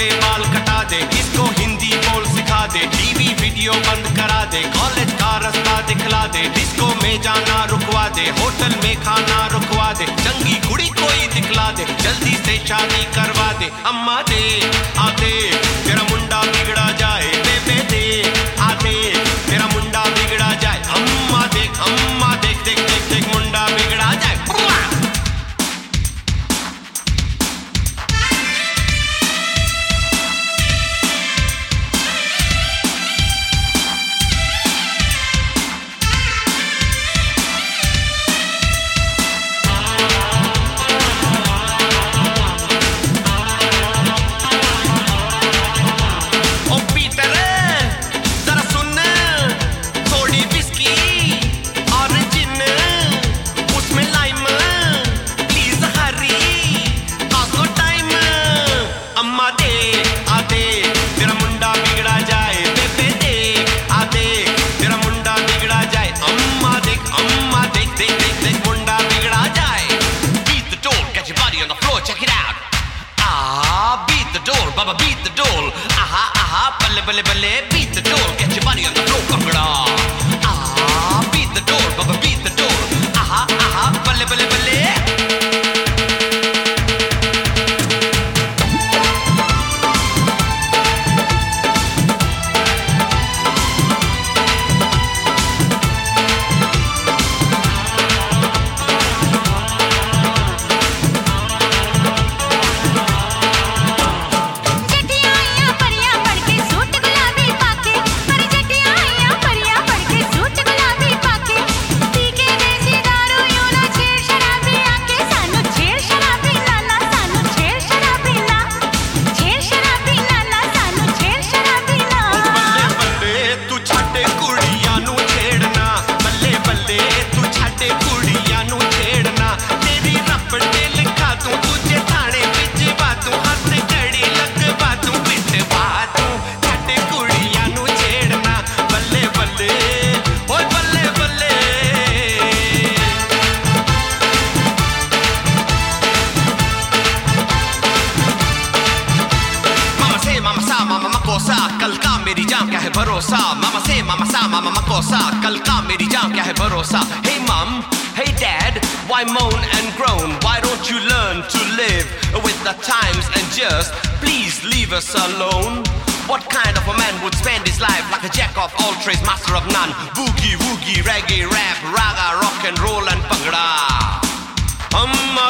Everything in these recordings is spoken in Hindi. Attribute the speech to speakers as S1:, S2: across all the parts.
S1: मोटे बाल कटा दे, इसको हिंदी बोल सिखा दे, टीवी वीडियो बंद करा दे, कॉलेज का रास्ता दिखला दे, डिस्को में जाना रुकवा दे, होटल में खाना रुकवा दे, चंगी कुड़ी कोई दिखला दे, जल्दी से शादी करवा दे। अम्मा दे आदे तेरा मुंडा बिगड़ा जाए, बेबे दे आदे तेरा मुंडा बिगड़ा जाए। अम्मा देख देख देख देख मुंडा बिगड़ा जाए। Baba beat the dole, aha aha, balle balle balle, beat the dole, get your body on the floor, bhangra. Ah, beat the dole, Baba beat the dole, aha aha, balle balle balle. कल का मेरी जान क्या है भरोसा, मामा से मामा सा मामा मकोसा, कल का मेरी जान क्या है भरोसा। Hey mom, hey dad, why moan and groan? Why don't you learn to live with the times and just please leave us alone? What kind of a man would spend his life like a jack of all trades, master of none? Boogie woogie, reggae, rap, raga, rock and roll and bhangra. अम्मा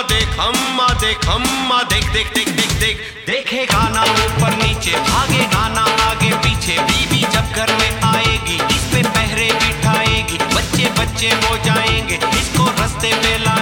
S1: देख देख देख देख देख देखे गाना ऊपर नीचे, भागे गाना आगे पीछे, बीबी जब घर में आएगी इस पे पहरे बिठाएगी, बच्चे बच्चे हो जाएंगे इसको रास्ते पे ला